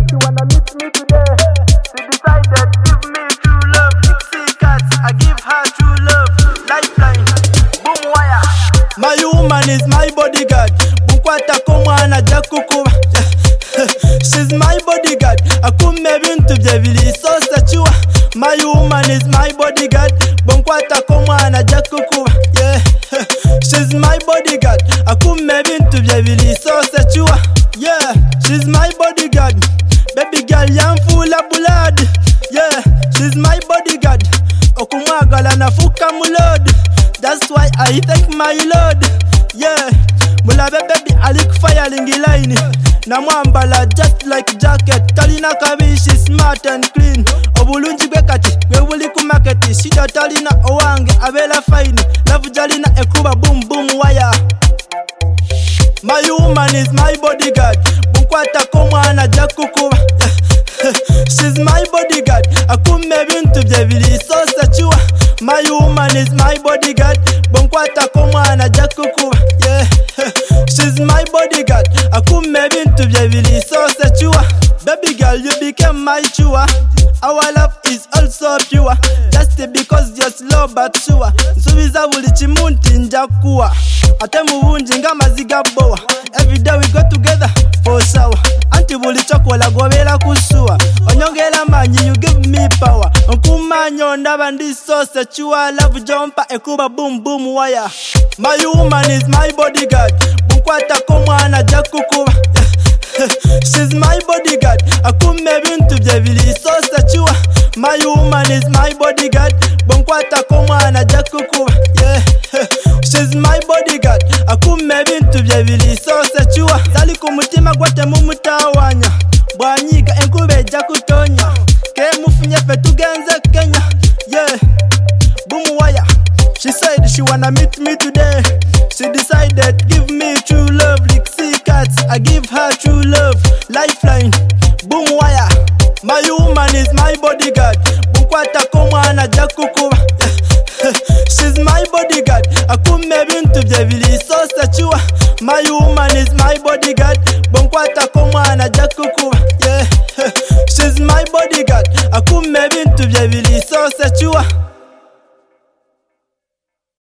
she wanna meet me today. She decided give me true love. Dixie Cats, I give her true love. Lifeline, boom wire. My woman is my bodyguard. Bukwata komwana jakukuba. She's my bodyguard. Akume bintu byebili so sechua. My woman is my bodyguard. Bukwata komwana jakukuba. Yeah. She's my bodyguard. Akume bintu byebili so sechua. Yeah. She's my bodyguard. Baby girl yam full of blood. Yeah. She's my bodyguard. Okumwagala nafuka mulod. That's why I thank my Lord. Yeah. Mulabe baby alik firing line. Namwambala just like jacket. Talina kabishi smart and clean. Obulunji bekati wewuli ku market. Shida talina owange abela fine. Love jalina ekuba boom boom wire. My woman is my bodyguard. Bukwata komwana jakukuba. She's my bodyguard. Akume bintu byebili so sechua. My woman is my bodyguard. Bukwata komwana jakukuba. Yeah. She's my bodyguard. Akume bintu byebili so sechua. Baby girl, you became my chua. Our love is also pure. Just because you're slow but sure. Nsubiza buli chimunti njakuwa. Ate mubunji nga maziga boa. Every day we go together for shower. Anti buli chokola gobera kusua. Onyongela manyi you give me power. Nkumanyo ndaba ndi so sechua. Love jumper ekuba boom boom wire. My woman is my bodyguard. Bukwata komwana jakukuba. She's my bodyguard. Akume bintu byebili so sechua. My woman is my bodyguard. Bukwata komwana jakukuba. Yeah. She's my bodyguard. Akume bintu byebili so sechua. Zali kumutima gwate mumutawanya. Bwanyiga enkube jakutonya. Ke mufunye fe tugenze Kenya. Yeah. Boom wire. She said she wanna meet me today. She decided give me true love. Dixie Cats, I give her true love. Lifeline, boom wire. My woman is my bodyguard. Bukwata komwana jakukuba. She's my bodyguard. Akume bintu byebili so sechua. My woman is my bodyguard.